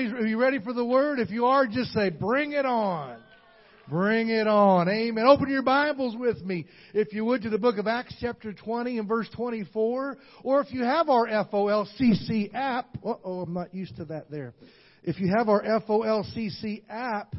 are you ready for the Word? If you are, just say, bring it on. Bring it on. Amen. Open your Bibles with me, if you would, to the book of Acts chapter 20 and verse 24. Or if you have our FOLCC app. I'm not used to that there. If you have our FOLCC app,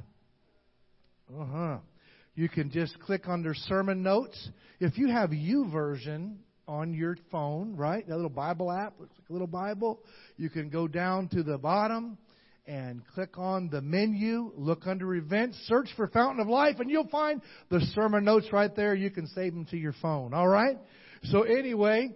you can just click under sermon notes. If you have YouVersion on your phone, right, that little Bible app, looks like a little Bible, you can go down to the bottom and click on the menu, look under events, search for Fountain of Life, and you'll find the sermon notes right there. You can save them to your phone. All right? So anyway,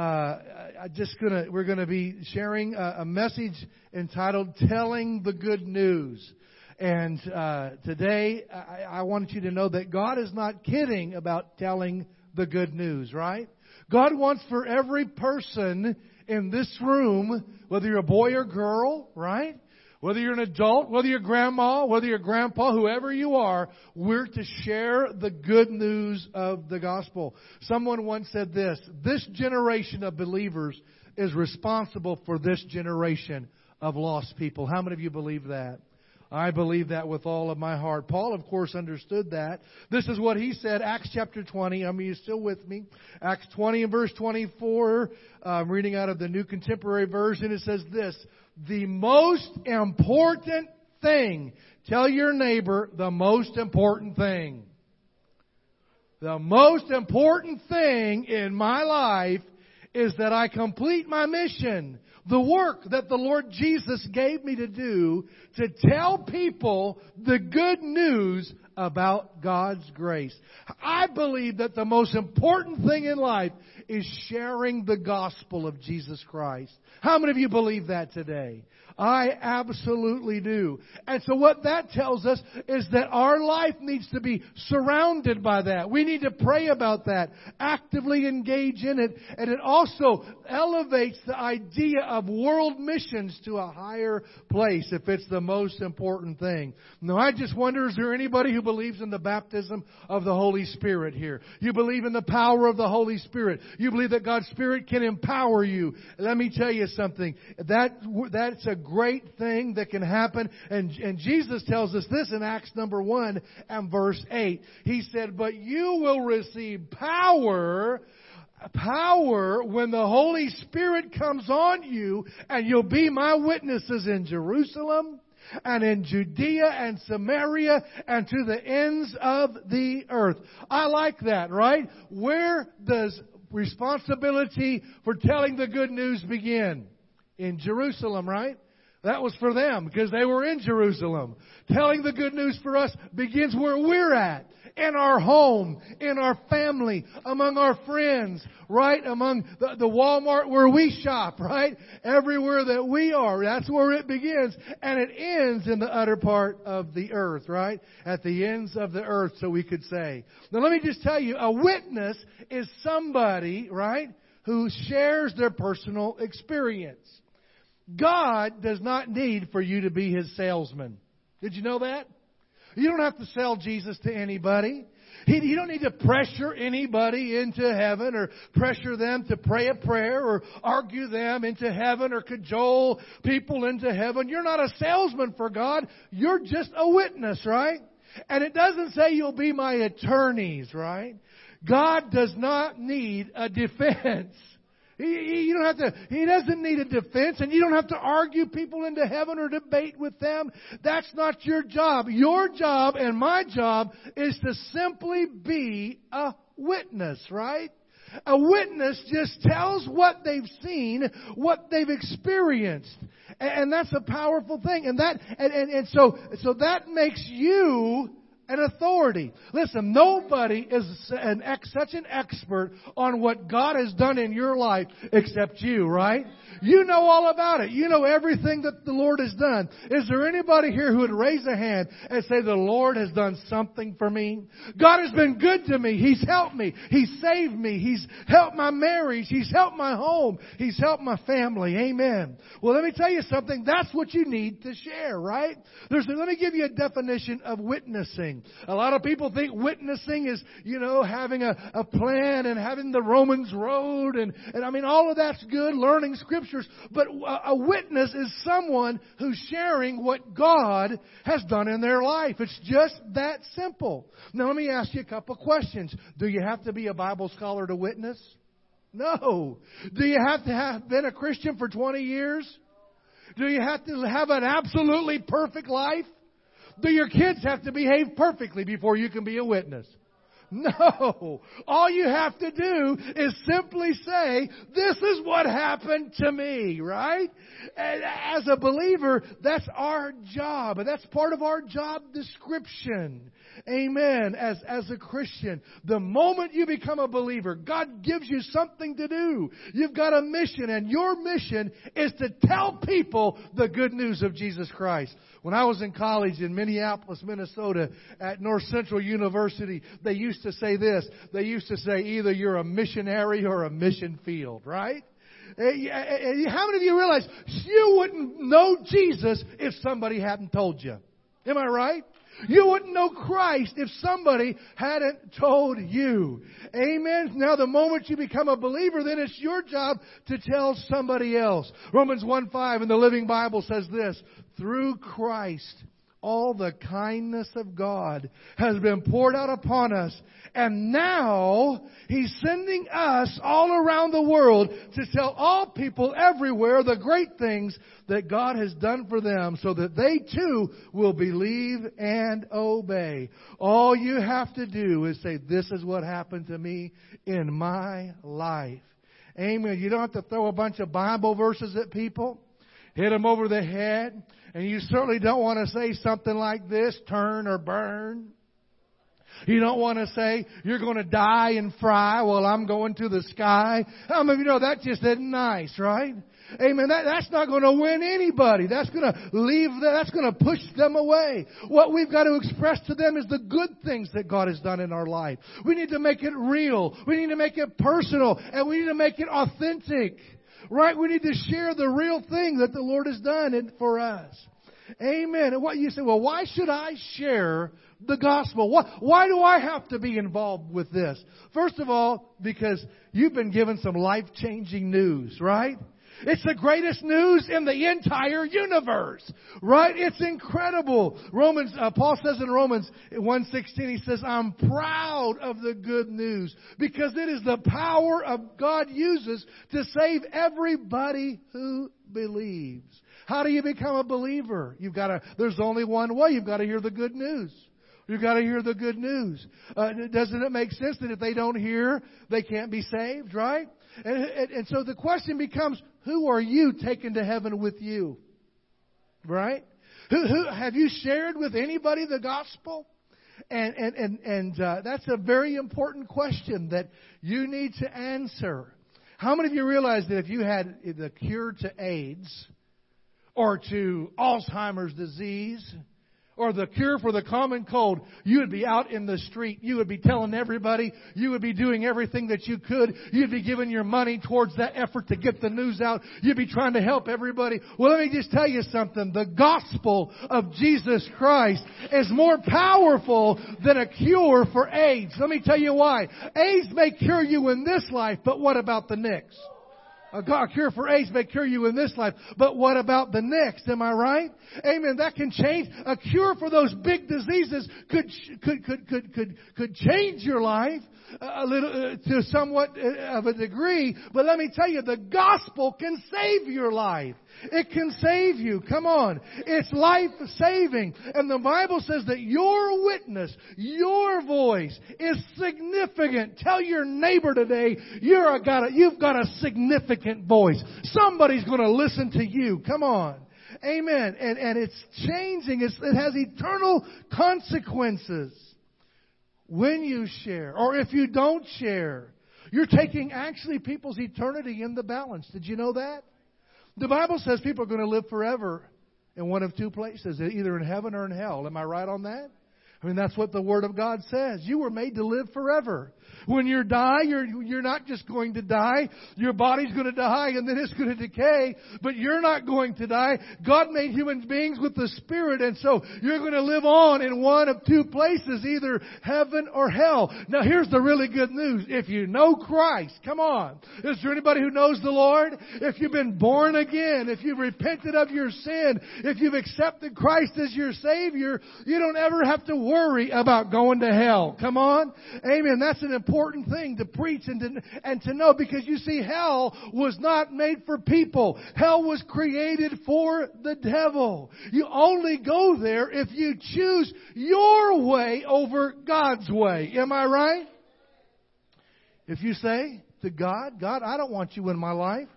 we're going to be sharing a message entitled Telling the Good News. And today, I want you to know that God is not kidding about telling the good news, right? God wants for every person in this room, whether you're a boy or girl, right? Whether you're an adult, whether you're grandma, whether you're grandpa, whoever you are, we're to share the good news of the gospel. Someone once said this generation of believers is responsible for this generation of lost people. How many of you believe that? I believe that with all of my heart. Paul, of course, understood that. This is what he said, Acts chapter 20. I mean, you're still with me. Acts 20 and verse 24. I'm reading out of the New Contemporary Version. It says this: the most important thing. Tell your neighbor the most important thing. The most important thing in my life is that I complete my mission. The work that the Lord Jesus gave me to do, to tell people the good news about God's grace. I believe that the most important thing in life is sharing the gospel of Jesus Christ. How many of you believe that today? I absolutely do. And so what that tells us is that our life needs to be surrounded by that. We need to pray about that, actively engage in it, and it also elevates the idea of world missions to a higher place if it's the most important thing. Now, I just wonder, is there anybody who believes in the baptism of the Holy Spirit here? You believe in the power of the Holy Spirit. You believe that God's Spirit can empower you. Let me tell you something. That's a great thing that can happen. And Jesus tells us this in Acts number 1 and verse 8. He said, but you will receive power when the Holy Spirit comes on you, and you'll be my witnesses in Jerusalem and in Judea and Samaria and to the ends of the earth. I like that, right? Where does responsibility for telling the good news begin? In Jerusalem, right? That was for them because they were in Jerusalem. Telling the good news for us begins where we're at. In our home, in our family, among our friends, right? Among the Walmart where we shop, right? Everywhere that we are. That's where it begins. And it ends in the utter part of the earth, right? At the ends of the earth, so we could say. Now let me just tell you, a witness is somebody, right, who shares their personal experience. God does not need for you to be His salesman. Did you know that? You don't have to sell Jesus to anybody. You don't need to pressure anybody into heaven or pressure them to pray a prayer or argue them into heaven or cajole people into heaven. You're not a salesman for God. You're just a witness, right? And it doesn't say you'll be my attorneys, right? God does not need a defense. He doesn't need a defense, and you don't have to argue people into heaven or debate with them. That's not your job. Your job and my job is to simply be a witness, right? A witness just tells what they've seen, what they've experienced. And that's a powerful thing. And so that makes you an authority. Listen, nobody is such an expert on what God has done in your life except you, right? You know all about it. You know everything that the Lord has done. Is there anybody here who would raise a hand and say, the Lord has done something for me? God has been good to me. He's helped me. He's saved me. He's helped my marriage. He's helped my home. He's helped my family. Amen. Well, let me tell you something. That's what you need to share, right? Let me give you a definition of witnessing. A lot of people think witnessing is, having a plan and having the Romans road and I mean, all of that's good, learning Scripture. Scriptures, but a witness is someone who's sharing what God has done in their life. It's just that simple. Now, let me ask you a couple questions. Do you have to be a Bible scholar to witness? No. Do you have to have been a Christian for 20 years? Do you have to have an absolutely perfect life? Do your kids have to behave perfectly before you can be a witness? No. All you have to do is simply say, this is what happened to me, right? And as a believer, that's our job. And that's part of our job description. Amen. As a Christian, the moment you become a believer, God gives you something to do. You've got a mission, and your mission is to tell people the good news of Jesus Christ. When I was in college in Minneapolis, Minnesota, at North Central University, they used to say this. They used to say, either you're a missionary or a mission field, right? How many of you realize you wouldn't know Jesus if somebody hadn't told you? Am I right? You wouldn't know Christ if somebody hadn't told you. Amen. Now, the moment you become a believer, then it's your job to tell somebody else. Romans 1:5 in the Living Bible says this, through Christ, all the kindness of God has been poured out upon us. And now He's sending us all around the world to tell all people everywhere the great things that God has done for them, so that they too will believe and obey. All you have to do is say, this is what happened to me in my life. Amen. You don't have to throw a bunch of Bible verses at people, hit them over the head. And you certainly don't want to say something like this, turn or burn. You don't want to say, you're going to die and fry while I'm going to the sky. How many of you know that just isn't nice, right? Amen. That's not going to win anybody. That's going to that's going to push them away. What we've got to express to them is the good things that God has done in our life. We need to make it real. We need to make it personal. And we need to make it authentic. Right? We need to share the real thing that the Lord has done for us. Amen. And what you say, well, why should I share the gospel? Why do I have to be involved with this? First of all, because you've been given some life-changing news, right? It's the greatest news in the entire universe, right? It's incredible. Paul says in Romans 1:16, he says, I'm proud of the good news because it is the power of God uses to save everybody who believes. How do you become a believer? There's only one way. You've got to hear the good news. You've got to hear the good news. Doesn't it make sense that if they don't hear, they can't be saved, right? And so the question becomes, who are you taking to heaven with you? Right? Who have you shared with anybody the gospel? And that's a very important question that you need to answer. How many of you realize that if you had the cure to AIDS or to Alzheimer's disease or the cure for the common cold, you would be out in the street. You would be telling everybody. You would be doing everything that you could. You'd be giving your money towards that effort to get the news out. You'd be trying to help everybody. Well, let me just tell you something. The gospel of Jesus Christ is more powerful than a cure for AIDS. Let me tell you why. AIDS may cure you in this life, but what about the next? A cure for AIDS may cure you in this life, but what about the next? Am I right? Amen. That can change. A cure for those big diseases could change your life a little to somewhat of a degree. But let me tell you, the gospel can save your life. It can save you. Come on. It's life-saving. And the Bible says that your witness, your voice is significant. Tell your neighbor today, you've got a significant voice. Somebody's going to listen to you. Come on. Amen. And it's changing. It has eternal consequences when you share. Or if you don't share, you're taking actually people's eternity in the balance. Did you know that? The Bible says people are going to live forever in one of two places, either in heaven or in hell. Am I right on that? I mean, that's what the Word of God says. You were made to live forever. When you die, you're not just going to die. Your body's going to die and then it's going to decay, but you're not going to die. God made human beings with the Spirit, and so you're going to live on in one of two places, either heaven or hell. Now, here's the really good news. If you know Christ, come on. Is there anybody who knows the Lord? If you've been born again, if you've repented of your sin, if you've accepted Christ as your Savior, you don't ever have to worry about going to hell. Come on. Amen. That's an important thing to preach and to know, because you see, hell was not made for people. Hell was created for the devil. You only go there if you choose your way over God's way. Am I right? If you say to God, God, I don't want you in my life.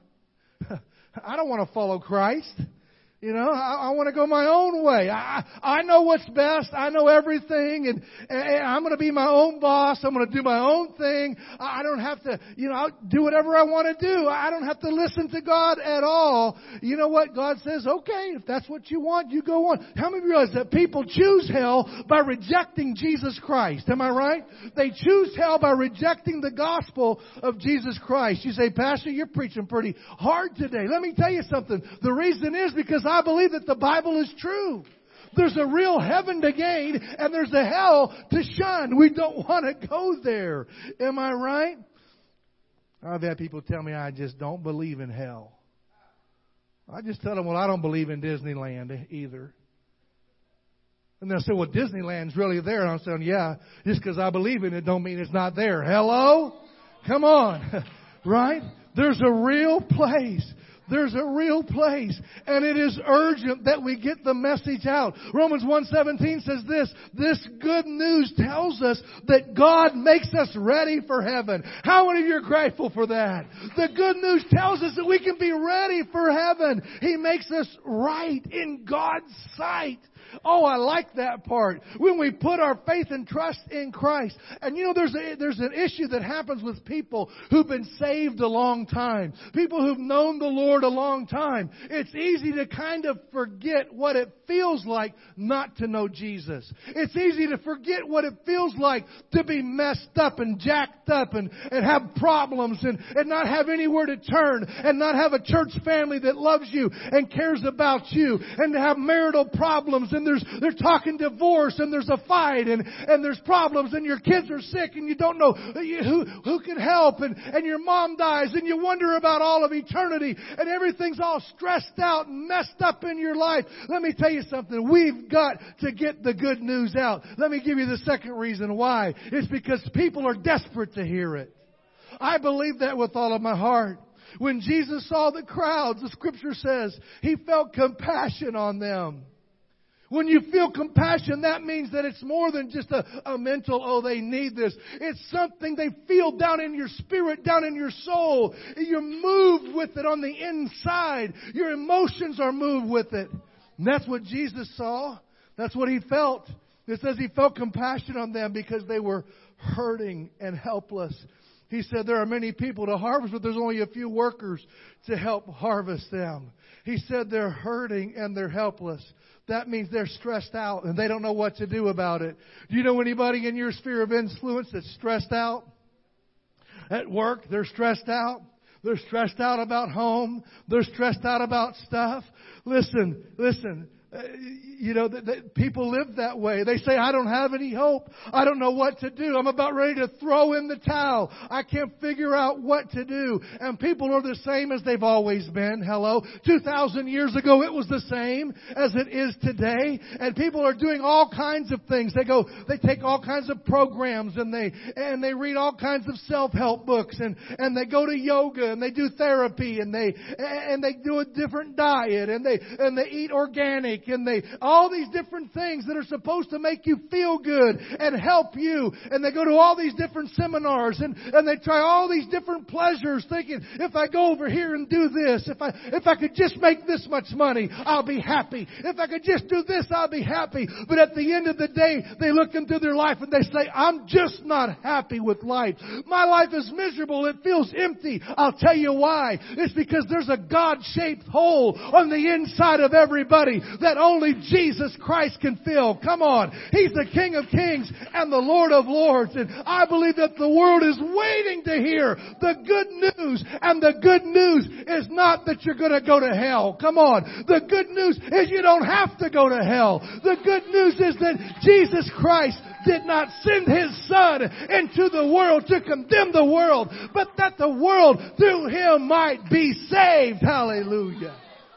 I don't want to follow Christ. You know, I want to go my own way. I know what's best. I know everything. And I'm going to be my own boss. I'm going to do my own thing. I don't have to, I'll do whatever I want to do. I don't have to listen to God at all. You know what? God says, okay, if that's what you want, you go on. How many of you realize that people choose hell by rejecting Jesus Christ? Am I right? They choose hell by rejecting the gospel of Jesus Christ. You say, Pastor, you're preaching pretty hard today. Let me tell you something. The reason is because I believe that the Bible is true. There's a real heaven to gain and there's a hell to shun. We don't want to go there. Am I right? I've had people tell me I just don't believe in hell. I just tell them, well, I don't believe in Disneyland either. And they'll say, well, Disneyland's really there. And I'm saying, yeah, just because I believe in it don't mean it's not there. Hello? Come on. Right? There's a real place. There's a real place, and it is urgent that we get the message out. Romans 1:17 says this good news tells us that God makes us ready for heaven. How many of you are grateful for that? The good news tells us that we can be ready for heaven. He makes us right in God's sight. Oh, I like that part. When we put our faith and trust in Christ. And there's an issue that happens with people who've been saved a long time. People who've known the Lord a long time. It's easy to kind of forget what it feels like not to know Jesus. It's easy to forget what it feels like to be messed up and jacked up and have problems and not have anywhere to turn and not have a church family that loves you and cares about you, and to have marital problems, and they're talking divorce, and there's a fight, and there's problems, and your kids are sick, and you don't know who can help, and your mom dies, and you wonder about all of eternity, and everything's all stressed out and messed up in your life. Let me tell you something. We've got to get the good news out. Let me give you the second reason why. It's because people are desperate to hear it. I believe that with all of my heart. When Jesus saw the crowds, the Scripture says, He felt compassion on them. When you feel compassion, that means that it's more than just a mental, oh, they need this. It's something they feel down in your spirit, down in your soul. You're moved with it on the inside. Your emotions are moved with it. And that's what Jesus saw. That's what He felt. It says He felt compassion on them because they were hurting and helpless. He said there are many people to harvest, but there's only a few workers to help harvest them. He said they're hurting and they're helpless. That means they're stressed out and they don't know what to do about it. Do you know anybody in your sphere of influence that's stressed out? At work, they're stressed out. They're stressed out about home. They're stressed out about stuff. Listen. People live that way. They say, I don't have any hope. I don't know what to do. I'm about ready to throw in the towel. I can't figure out what to do. And people are the same as they've always been. Hello? 2,000 years ago, it was the same as it is today. And people are doing all kinds of things. They take all kinds of programs and they read all kinds of self-help books and they go to yoga and they do therapy and they do a different diet and they eat organic and all these different things that are supposed to make you feel good and help you. And they go to all these different seminars and they try all these different pleasures thinking, if I go over here and do this, if I could just make this much money, I'll be happy. If I could just do this, I'll be happy. But at the end of the day, they look into their life and they say, I'm just not happy with life. My life is miserable. It feels empty. I'll tell you why. It's because there's a God-shaped hole on the inside of everybody that only Jesus Christ can fill. Come on. He's the King of Kings and the Lord of Lords. And I believe that the world is waiting to hear the good news. And the good news is not that you're going to go to hell. Come on. The good news is you don't have to go to hell. The good news is that Jesus Christ did not send His Son into the world to condemn the world, but that the world through Him might be saved. Hallelujah.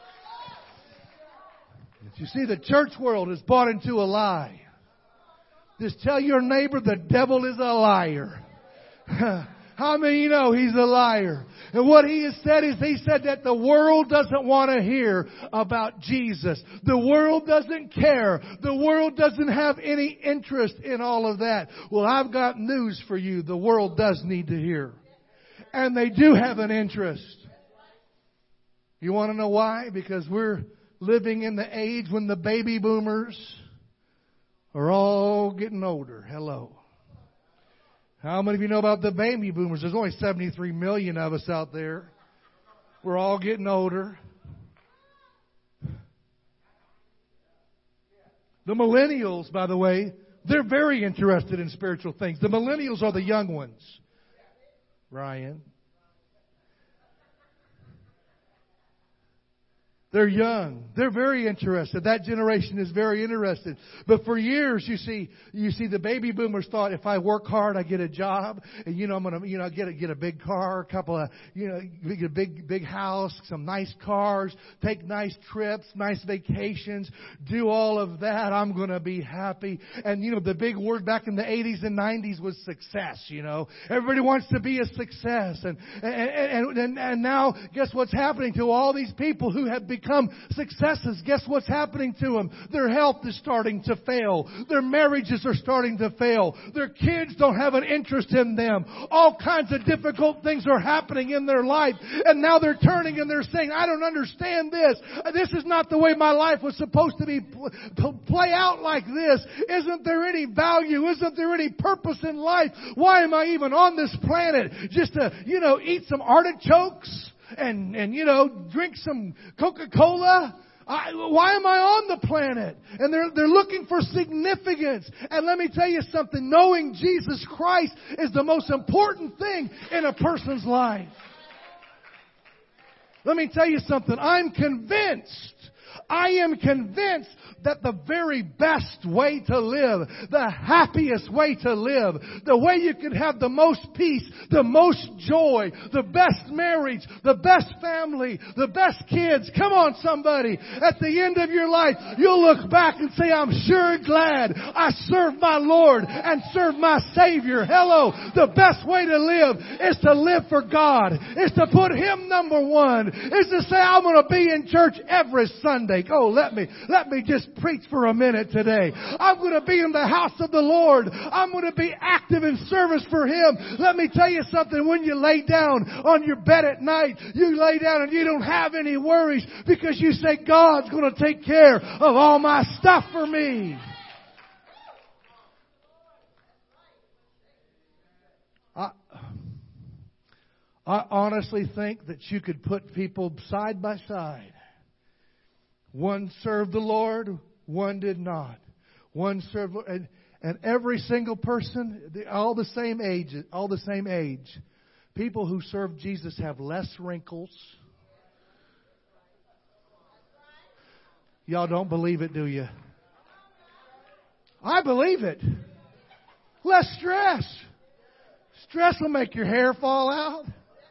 You see, the church world is bought into a lie. Just tell your neighbor the devil is a liar. How many know he's a liar? And what he has said is he said that the world doesn't want to hear about Jesus. The world doesn't care. The world doesn't have any interest in all of that. Well, I've got news for you. The world does need to hear. And they do have an interest. You want to know why? Because we're living in the age when the baby boomers are all getting older. Hello. How many of you know about the baby boomers? There's only 73 million of us out there. We're all getting older. The millennials, by the way, they're very interested in spiritual things. The millennials are the young ones. Ryan. They're young. They're very interested. That generation is very interested. But for years, you see the baby boomers thought if I work hard, I get a job, and I'm going to get a big car, a couple of get a big house, some nice cars, take nice trips, nice vacations, do all of that. I'm going to be happy. And the big word back in the 80s and 90s was success. Everybody wants to be a success, and now guess what's happening to all these people who have become successes? Guess what's happening to them? Their health is starting to fail. Their marriages are starting to fail. Their kids don't have an interest in them. All kinds of difficult things are happening in their life. And now they're turning and they're saying, I don't understand this. This is not the way my life was supposed to be play out like this. Isn't there any value? Isn't there any purpose in life? Why am I even on this planet? Just to, eat some artichokes? And drink some Coca-Cola? Why am I on the planet? And they're looking for significance. And let me tell you something. Knowing Jesus Christ is the most important thing in a person's life. Let me tell you something. I am convinced that the very best way to live, the happiest way to live, the way you can have the most peace, the most joy, the best marriage, the best family, the best kids. Come on, somebody. At the end of your life, you'll look back and say, I'm sure glad I served my Lord and served my Savior. Hello. The best way to live is to live for God, is to put Him number one, is to say, I'm going to be in church every Sunday. Oh, let me just preach for a minute today. I'm going to be in the house of the Lord. I'm going to be active in service for Him. Let me tell you something. When you lay down on your bed at night, you lay down and you don't have any worries because you say, God's going to take care of all my stuff for me. I honestly think that you could put people side by side. One served the Lord, one did not. One served, and every single person, all the same age. People who serve Jesus have less wrinkles. Y'all don't believe it, do you? I believe it. Less stress. Stress will make your hair fall out.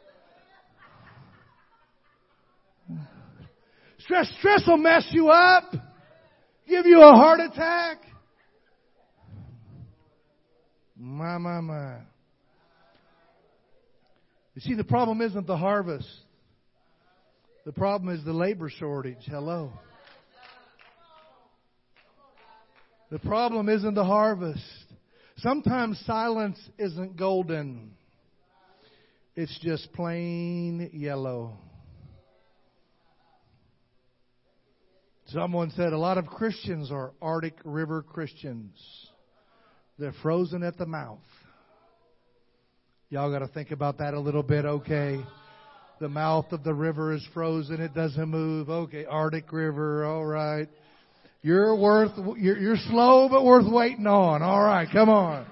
Stress will mess you up, give you a heart attack. My. You see, the problem isn't the harvest. The problem is the labor shortage. Hello. The problem isn't the harvest. Sometimes silence isn't golden. It's just plain yellow. Someone said a lot of Christians are Arctic River Christians. They're frozen at the mouth. Y'all got to think about that a little bit, okay? The mouth of the river is frozen. It doesn't move. Okay, Arctic River, all right. You're slow but worth waiting on. All right, come on.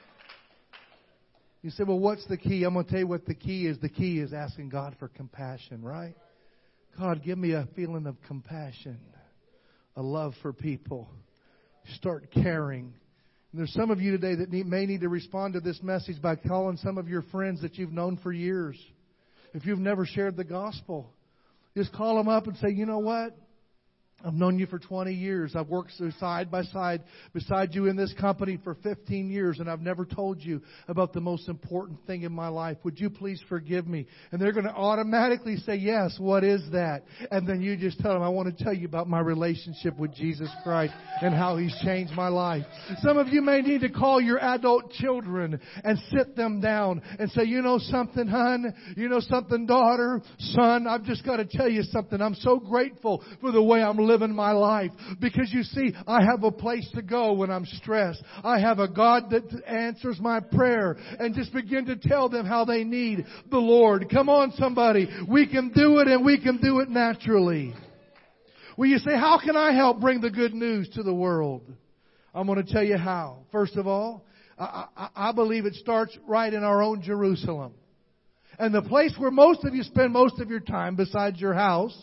You say, well, what's the key? I'm going to tell you what the key is. The key is asking God for compassion, right? God, give me a feeling of compassion, a love for people. Start caring. And there's some of you today that may need to respond to this message by calling some of your friends that you've known for years. If you've never shared the gospel, just call them up and say, you know what? I've known you for 20 years. I've worked side by side beside you in this company for 15 years, and I've never told you about the most important thing in my life. Would you please forgive me? And they're going to automatically say, yes, what is that? And then you just tell them, I want to tell you about my relationship with Jesus Christ and how He's changed my life. Some of you may need to call your adult children and sit them down and say, you know something, hon? You know something, daughter? Son, I've just got to tell you something. I'm so grateful for the way I'm living my life. Because you see, I have a place to go when I'm stressed. I have a God that answers my prayer. And just begin to tell them how they need the Lord. Come on, somebody. We can do it, and we can do it naturally. Well, you say, how can I help bring the good news to the world? I'm going to tell you how. First of all, I believe it starts right in our own Jerusalem. And the place where most of you spend most of your time besides your house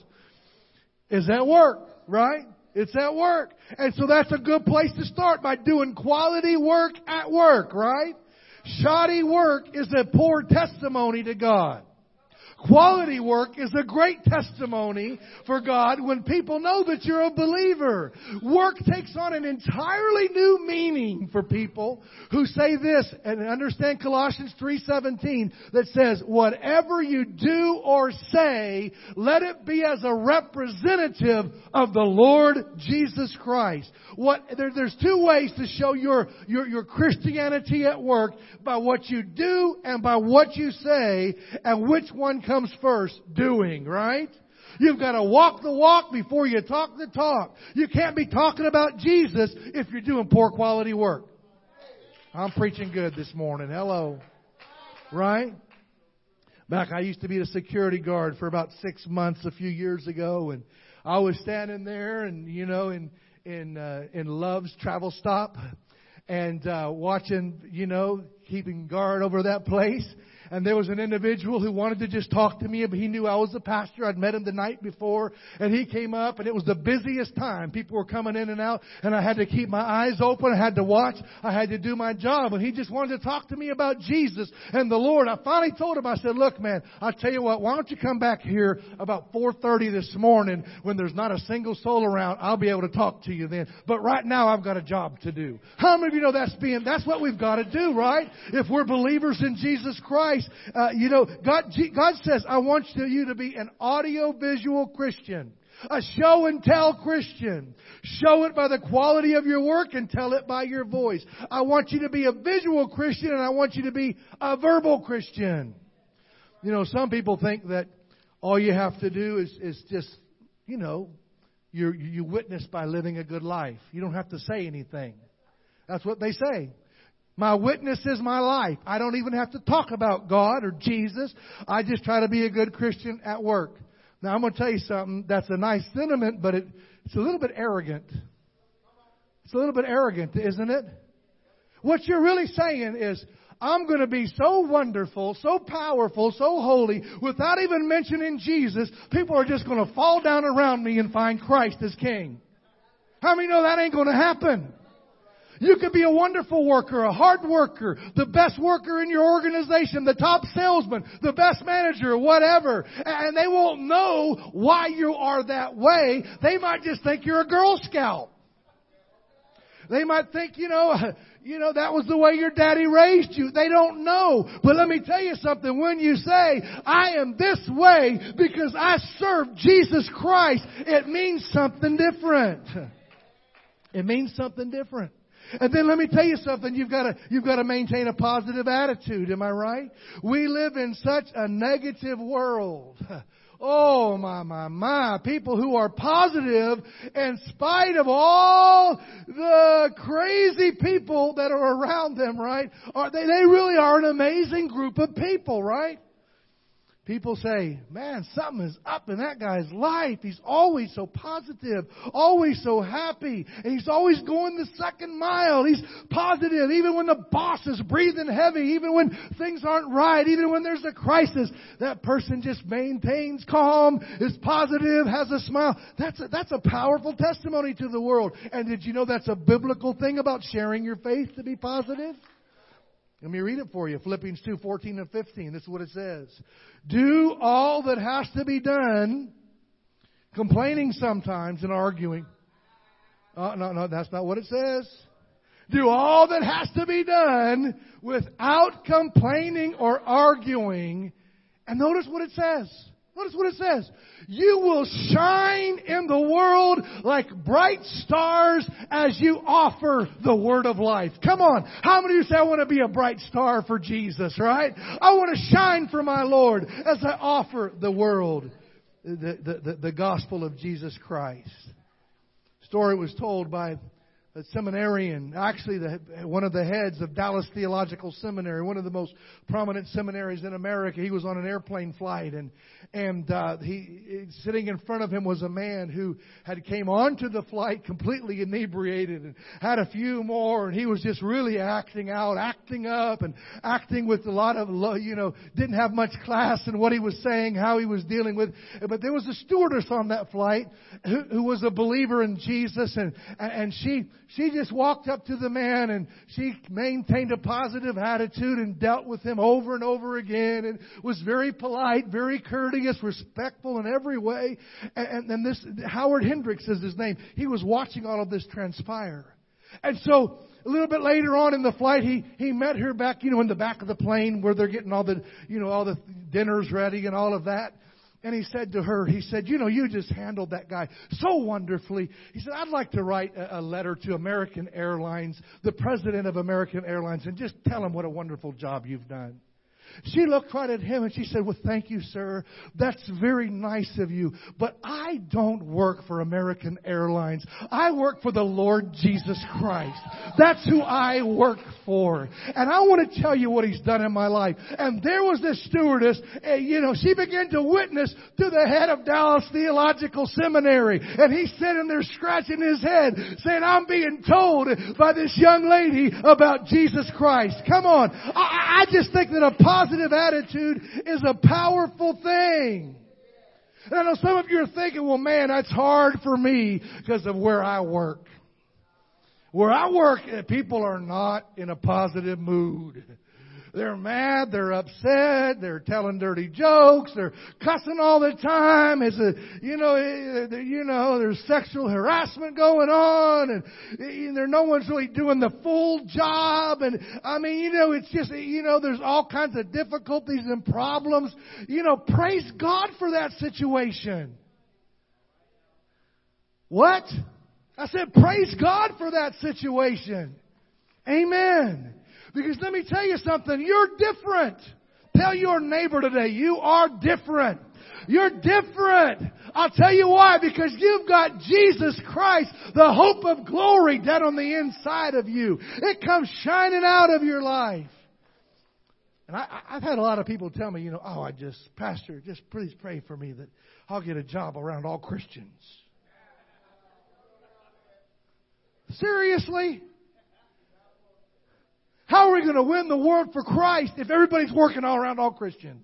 is at work, right? It's at work. And so that's a good place to start, by doing quality work at work, right? Shoddy work is a poor testimony to God. Quality work is a great testimony for God when people know that you're a believer. Work takes on an entirely new meaning for people who say this, and understand Colossians 3:17 that says, whatever you do or say, let it be as a representative of the Lord Jesus Christ. There's two ways to show your Christianity at work: by what you do and by what you say. And which one comes first? Doing, right? You've got to walk the walk before you talk the talk. You can't be talking about Jesus if you're doing poor quality work. I'm preaching good this morning. Hello. Right? Back, I used to be a security guard for about 6 months a few years ago, and I was standing there, and in Love's travel stop, and watching, keeping guard over that place. And there was an individual who wanted to just talk to me, but he knew I was a pastor. I'd met him the night before, and he came up, and it was the busiest time. People were coming in and out, and I had to keep my eyes open. I had to watch. I had to do my job, and he just wanted to talk to me about Jesus and the Lord. I finally told him, I said, look, man, I'll tell you what, why don't you come back here about 4:30 this morning when there's not a single soul around? I'll be able to talk to you then. But right now, I've got a job to do. How many of you know that's what we've got to do, right? If we're believers in Jesus Christ, God says, I want you to be an audio-visual Christian, a show-and-tell Christian. Show it by the quality of your work and tell it by your voice. I want you to be a visual Christian, and I want you to be a verbal Christian. Some people think that all you have to do is just, you witness by living a good life. You don't have to say anything. That's what they say. My witness is my life. I don't even have to talk about God or Jesus. I just try to be a good Christian at work. Now, I'm going to tell you something. That's a nice sentiment, but it's a little bit arrogant. It's a little bit arrogant, isn't it? What you're really saying is, I'm going to be so wonderful, so powerful, so holy, without even mentioning Jesus, people are just going to fall down around me and find Christ as King. How many know that ain't going to happen? You could be a wonderful worker, a hard worker, the best worker in your organization, the top salesman, the best manager, whatever. And they won't know why you are that way. They might just think you're a Girl Scout. They might think, that was the way your daddy raised you. They don't know. But let me tell you something. When you say, I am this way because I serve Jesus Christ, it means something different. It means something different. And then let me tell you something. You've got to maintain a positive attitude. Am I right? We live in such a negative world. Oh, my. People who are positive in spite of all the crazy people that are around them, right? They really are an amazing group of people, right? People say, man, something is up in that guy's life. He's always so positive, always so happy, and he's always going the second mile. He's positive, even when the boss is breathing heavy, even when things aren't right, even when there's a crisis. That person just maintains calm, is positive, has a smile. That's a powerful testimony to the world. And did you know that's a biblical thing about sharing your faith to be positive? Let me read it for you. Philippians 2:14 and 15. This is what it says. Do all that has to be done, complaining sometimes and arguing. No, that's not what it says. Do all that has to be done without complaining or arguing. And notice what it says. Notice what it says. You will shine in the world like bright stars as you offer the word of life. Come on. How many of you say, I want to be a bright star for Jesus, right? I want to shine for my Lord as I offer the world, the gospel of Jesus Christ. Story was told by a seminarian, actually one of the heads of Dallas Theological Seminary, one of the most prominent seminaries in America. He was on an airplane flight, and he sitting in front of him was a man who had came onto the flight completely inebriated and had a few more, and he was just really acting up, and acting with a lot of, didn't have much class in what he was saying, how he was dealing with. But there was a stewardess on that flight who was a believer in Jesus, and she just walked up to the man, and she maintained a positive attitude and dealt with him over and over again, and was very polite, very courteous, respectful in every way. And this Howard Hendricks is his name. He was watching all of this transpire. And so a little bit later on in the flight, he met her back, in the back of the plane where they're getting all the dinners ready and all of that. And he said to her, you just handled that guy so wonderfully. He said, I'd like to write a letter to American Airlines, the president of American Airlines, and just tell him what a wonderful job you've done. She looked right at him and she said, well, thank you, sir. That's very nice of you. But I don't work for American Airlines. I work for the Lord Jesus Christ. That's who I work for. And I want to tell you what He's done in my life. And there was this stewardess, she began to witness to the head of Dallas Theological Seminary. And he's sitting there scratching his head, saying, I'm being told by this young lady about Jesus Christ. Come on. I just think that a positive attitude is a powerful thing. And I know some of you are thinking, well, man, that's hard for me because of where I work. Where I work, people are not in a positive mood. They're mad, they're upset, they're telling dirty jokes, they're cussing all the time. There's sexual harassment going on, and no one's really doing the full job. And it's just, there's all kinds of difficulties and problems. Praise God for that situation. What? I said, praise God for that situation. Amen. Because let me tell you something, you're different. Tell your neighbor today, you are different. You're different. I'll tell you why. Because you've got Jesus Christ, the hope of glory, down on the inside of you. It comes shining out of your life. And I've had a lot of people tell me, Pastor, just please pray for me that I'll get a job around all Christians. Seriously? How are we going to win the world for Christ if everybody's working all around all Christians?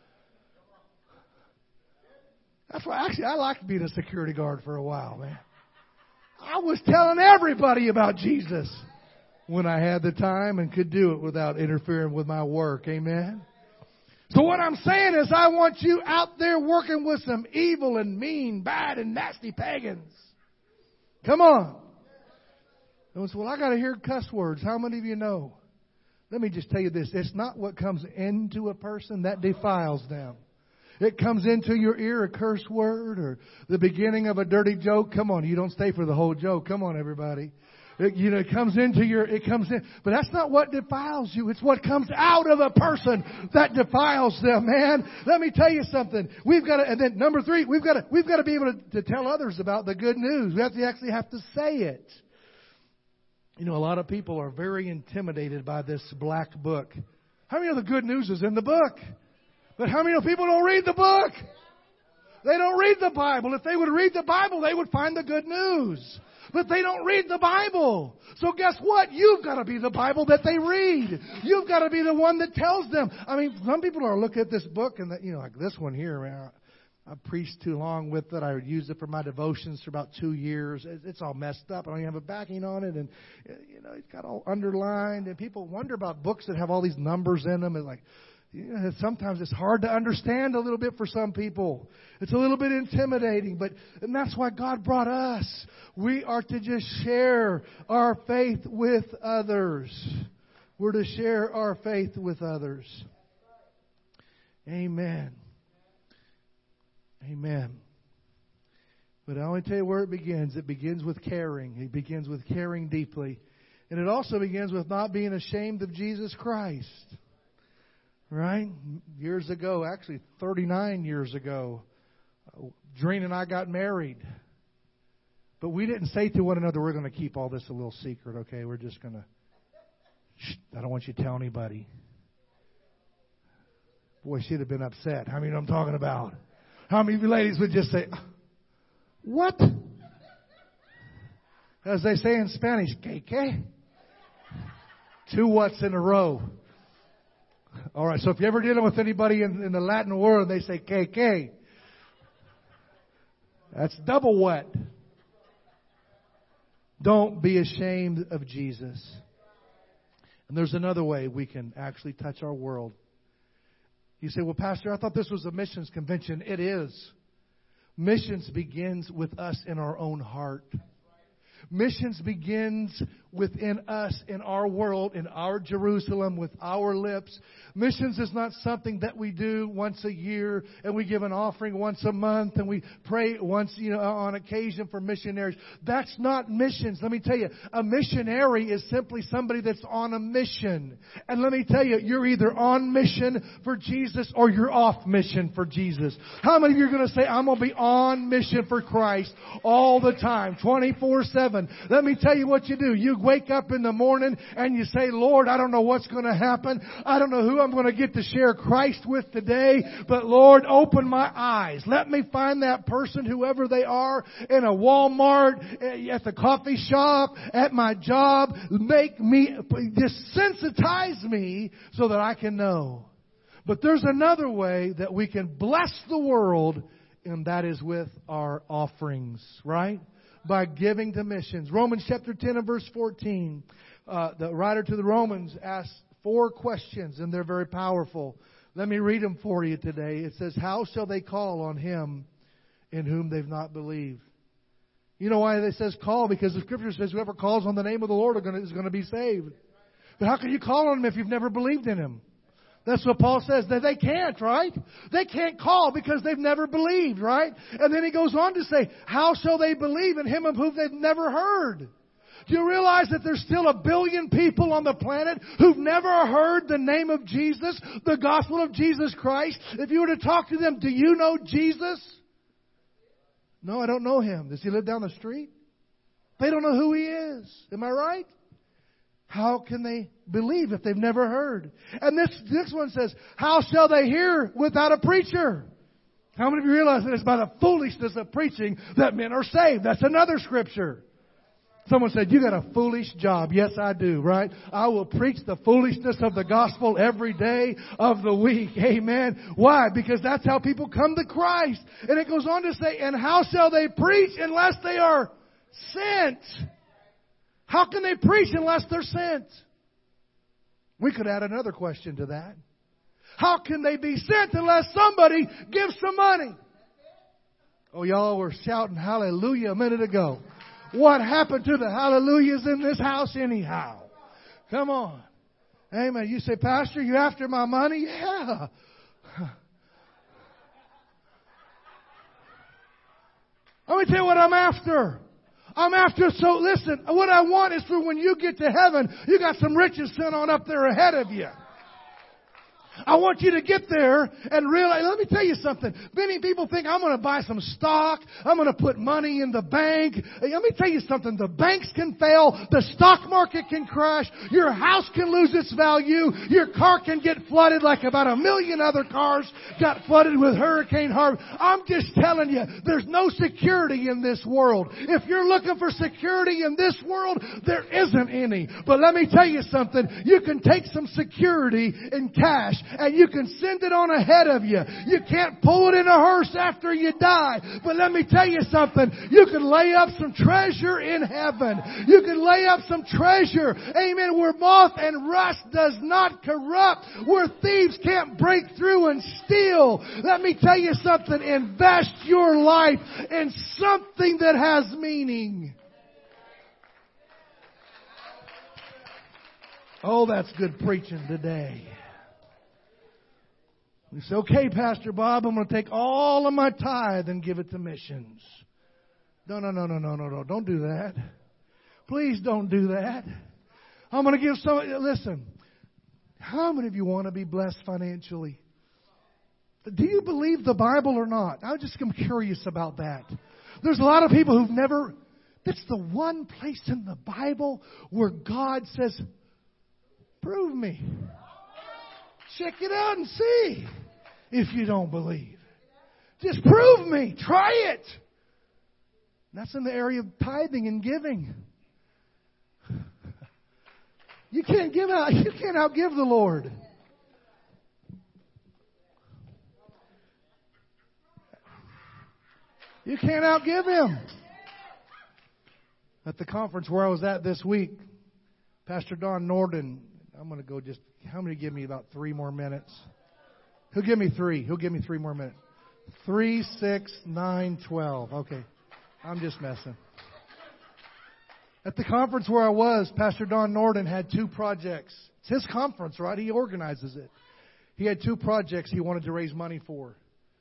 That's why I liked being a security guard for a while, man. I was telling everybody about Jesus when I had the time and could do it without interfering with my work. Amen. So what I'm saying is I want you out there working with some evil and mean, bad and nasty pagans. Come on. And so, well, I got to hear cuss words. How many of you know? Let me just tell you this. It's not what comes into a person that defiles them. It comes into your ear, a curse word or the beginning of a dirty joke. Come on, you don't stay for the whole joke. Come on, everybody. It comes in. But that's not what defiles you. It's what comes out of a person that defiles them, man. Let me tell you something. And then number 3, we've got to be able to tell others about the good news. We actually have to say it. A lot of people are very intimidated by this black book. How many of the good news is in the book? But how many people don't read the book? They don't read the Bible. If they would read the Bible, they would find the good news. But they don't read the Bible. So guess what? You've got to be the Bible that they read. You've got to be the one that tells them. I mean, some people are looking at this book and, like this one here, man, I preached too long with it. I used it for my devotions for about 2 years. It's all messed up. I don't even have a backing on it. And, it's got all underlined. And people wonder about books that have all these numbers in them. And sometimes it's hard to understand a little bit for some people. It's a little bit intimidating, and that's why God brought us. We are to just share our faith with others. We're to share our faith with others. Amen. Amen. But I only tell you where it begins. It begins with caring. It begins with caring deeply. And it also begins with not being ashamed of Jesus Christ. Right? Years ago, actually 39 years ago, Dreen and I got married. But we didn't say to one another, we're going to keep all this a little secret, okay? We're just going to, I don't want you to tell anybody. Boy, she'd have been upset. How many know what I'm talking about? How many of you ladies would just say, what? As they say in Spanish, ¿qué? Two whats in a row. All right, so if you're ever dealing with anybody in the Latin world, they say "que," that's double what. Don't be ashamed of Jesus. And there's another way we can actually touch our world. You say, well, Pastor, I thought this was a missions convention. It is. Missions begins with us in our own heart. Missions begins within us, in our world, in our Jerusalem, with our lips. Missions is not something that we do once a year and we give an offering once a month and we pray once, on occasion for missionaries. That's not missions. Let me tell you, a missionary is simply somebody that's on a mission. And let me tell you, you're either on mission for Jesus or you're off mission for Jesus. How many of you are going to say, I'm going to be on mission for Christ all the time, 24/7? Let me tell you what you do. You wake up in the morning and you say, Lord, I don't know what's going to happen. I don't know who I'm going to get to share Christ with today. But Lord, open my eyes. Let me find that person, whoever they are, in a Walmart, at the coffee shop, at my job. Just sensitize me so that I can know. But there's another way that we can bless the world, and that is with our offerings, right? By giving to missions. Romans chapter 10 and verse 14. The writer to the Romans asks 4 questions, and they're very powerful. Let me read them for you today. It says, how shall they call on him in whom they've not believed? You know why it says call? Because the Scripture says whoever calls on the name of the Lord is going to be saved. But how can you call on him if you've never believed in him? That's what Paul says, that they can't, right? They can't call because they've never believed, right? And then he goes on to say, how shall they believe in him of whom they've never heard? Do you realize that there's still 1 billion people on the planet who've never heard the name of Jesus, the gospel of Jesus Christ? If you were to talk to them, do you know Jesus? No, I don't know him. Does he live down the street? They don't know who he is. Am I right? How can they believe if they've never heard? And this one says, how shall they hear without a preacher? How many of you realize that it's by the foolishness of preaching that men are saved? That's another scripture. Someone said, you got a foolish job. Yes, I do, right? I will preach the foolishness of the gospel every day of the week. Amen. Why? Because that's how people come to Christ. And it goes on to say, and how shall they preach unless they are sent? How can they preach unless they're sent? We could add another question to that. How can they be sent unless somebody gives some money? Oh, y'all were shouting hallelujah a minute ago. What happened to the hallelujahs in this house anyhow? Come on. Amen. You say, Pastor, you after my money? Yeah. Let me tell you what I'm after. So listen, what I want is for when you get to heaven, you got some riches sent on up there ahead of you. I want you to get there and realize, let me tell you something. Many people think I'm going to buy some stock. I'm going to put money in the bank. Let me tell you something. The banks can fail. The stock market can crash. Your house can lose its value. Your car can get flooded like about 1 million other cars got flooded with Hurricane Harvey. I'm just telling you, there's no security in this world. If you're looking for security in this world, there isn't any. But let me tell you something. You can take some security in cash and you can send it on ahead of you. You can't pull it in a hearse after you die. But let me tell you something. You can lay up some treasure in heaven. You can lay up some treasure, amen, where moth and rust does not corrupt, where thieves can't break through and steal. Let me tell you something. Invest your life in something that has meaning. Oh, that's good preaching today. You say, okay, Pastor Bob, I'm going to take all of my tithe and give it to missions. No. Don't do that. Please don't do that. I'm going to give some. Listen, how many of you want to be blessed financially? Do you believe the Bible or not? I'm just curious about that. There's a lot of people who've never. That's the one place in the Bible where God says, prove me. Check it out and see if you don't believe. Just prove me. Try it. That's in the area of tithing and giving. You can't outgive the Lord. You can't outgive Him. At the conference where I was at this week, Pastor Don Norden, I'm going to go just, how many give me about 3 more minutes? He'll give me 3. He'll give me 3 more minutes. 3, 6, 9, 12. Okay. I'm just messing. At the conference where I was, Pastor Don Norden had 2 projects. It's his conference, right? He organizes it. He had 2 projects he wanted to raise money for.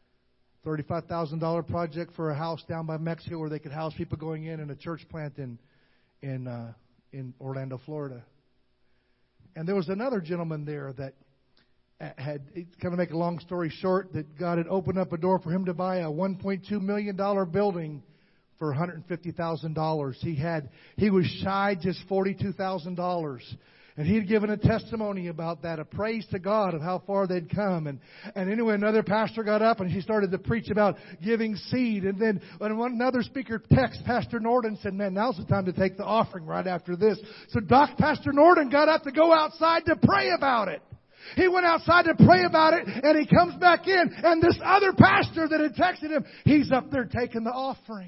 $35,000 project for a house down by Mexico where they could house people going in, and a church plant in Orlando, Florida. And there was another gentleman there that had, kind of make a long story short, that God had opened up a door for him to buy a $1.2 million building for $150,000. He was shy just $42,000. And he had given a testimony about that, a praise to God of how far they'd come. And anyway, another pastor got up and he started to preach about giving seed. And then when another speaker texted Pastor Norden, said, man, now's the time to take the offering right after this. So Pastor Norden got up to go outside to pray about it. He went outside to pray about it, and he comes back in, and this other pastor that had texted him, he's up there taking the offering.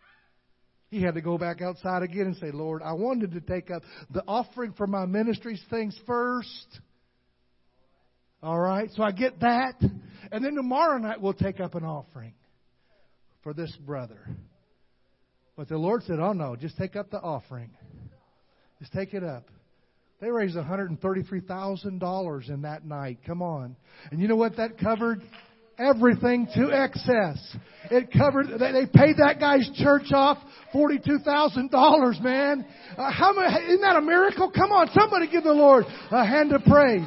He had to go back outside again and say, Lord, I wanted to take up the offering for my ministry's things first. All right, so I get that. And then tomorrow night we'll take up an offering for this brother. But the Lord said, oh no, just take up the offering. Just take it up. They raised $133,000 in that night. Come on. And you know what that covered? Everything to excess. It covered, they paid that guy's church off $42,000, man. Isn't that a miracle? Come on, somebody give the Lord a hand of praise.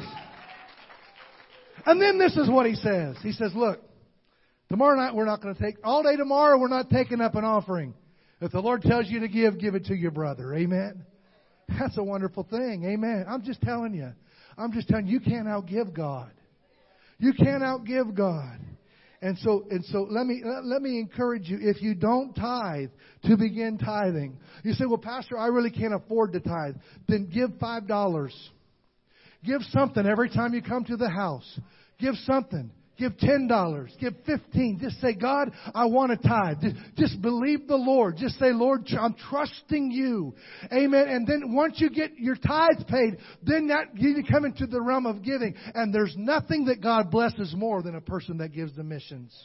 And then this is what he says. He says, look, tomorrow night we're not going to take, all day tomorrow we're not taking up an offering. If the Lord tells you to give it to your brother. Amen. That's a wonderful thing. Amen. I'm just telling you. You can't outgive God. You can't outgive God. And so let me encourage you, if you don't tithe, to begin tithing. You say, well, Pastor, I really can't afford to tithe. Then give $5. Give something every time you come to the house. Give something. Give $10. Give $15. Just say, God, I want to tithe. Just believe the Lord. Just say, Lord, I'm trusting you. Amen. And then once you get your tithes paid, then you come into the realm of giving. And there's nothing that God blesses more than a person that gives to missions.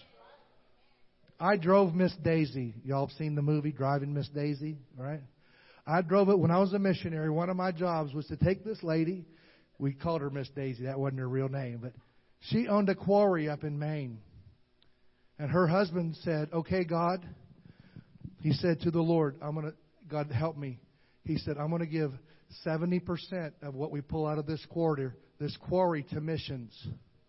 I drove Miss Daisy. Y'all have seen the movie Driving Miss Daisy, right? I drove it when I was a missionary. One of my jobs was to take this lady. We called her Miss Daisy. That wasn't her real name, but she owned a quarry up in Maine. And her husband said, okay, God, he said to the Lord, God help me. He said, I'm going to give 70% of what we pull out of this quarry to missions.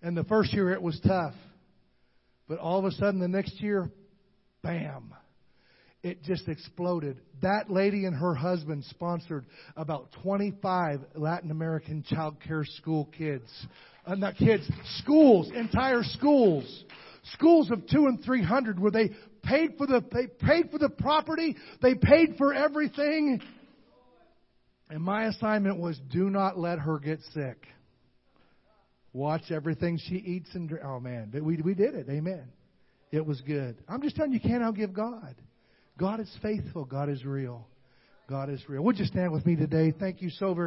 And the first year it was tough. But all of a sudden the next year, bam, it just exploded. That lady and her husband sponsored about 25 Latin American child care school kids. Not kids, schools, entire schools. Schools of 200 and 300 where they paid for the property, they paid for everything. And my assignment was, do not let her get sick. Watch everything she eats and drinks. Oh man, we did it. Amen. It was good. I'm just telling you, you can't outgive God. God is faithful. God is real. God is real. Would you stand with me today? Thank you so very much.